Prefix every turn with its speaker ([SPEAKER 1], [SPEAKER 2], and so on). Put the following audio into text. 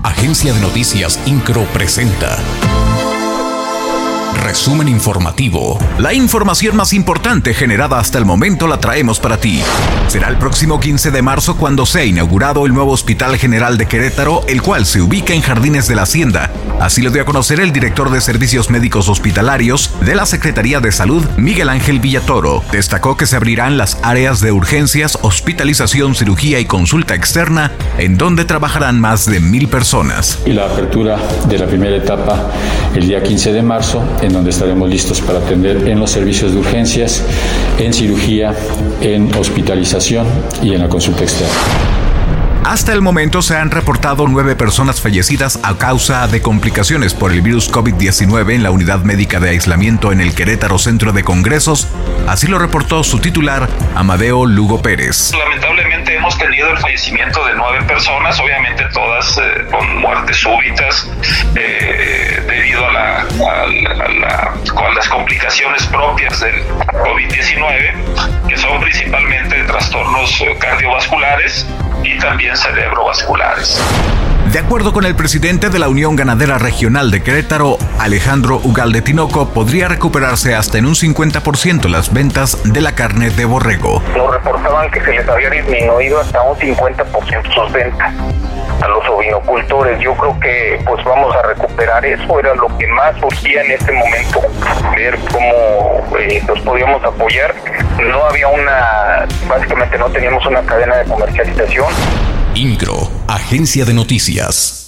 [SPEAKER 1] Agencia de Noticias Incro presenta Resumen informativo. La información más importante generada hasta el momento la traemos para ti. Será el próximo 15 de marzo cuando sea inaugurado el nuevo Hospital General de Querétaro, el cual se ubica en Jardines de la Hacienda. Así lo dio a conocer el director de Servicios Médicos Hospitalarios de la Secretaría de Salud, Miguel Ángel Villatoro. Destacó que se abrirán las áreas de urgencias, hospitalización, cirugía y consulta externa, en donde trabajarán más de 1,000 personas.
[SPEAKER 2] Y la apertura de la primera etapa el día 15 de marzo, en donde estaremos listos para atender en los servicios de urgencias, en cirugía, en hospitalización y en la consulta externa.
[SPEAKER 1] Hasta el momento se han reportado 9 personas fallecidas a causa de complicaciones por el virus COVID-19 en la unidad médica de aislamiento en el Querétaro Centro de Congresos. Así lo reportó su titular, Amadeo Lugo Pérez.
[SPEAKER 3] Lamentablemente hemos tenido el fallecimiento de 9 personas, obviamente todas con muertes súbitas debido a las complicaciones propias del COVID-19, que son principalmente trastornos cardiovasculares y también cerebrovasculares.
[SPEAKER 1] De acuerdo con el presidente de la Unión Ganadera Regional de Querétaro, Alejandro Ugalde Tinoco, podría recuperarse hasta en un 50% las ventas de la carne de borrego.
[SPEAKER 4] Nos reportaban que se les había disminuido hasta un 50% sus ventas a los ovinocultores. Yo creo que pues vamos a recuperar eso, era lo que más urgía en este momento, ver cómo los podíamos apoyar. No había básicamente no teníamos una cadena de comercialización.
[SPEAKER 1] Incro, Agencia de Noticias.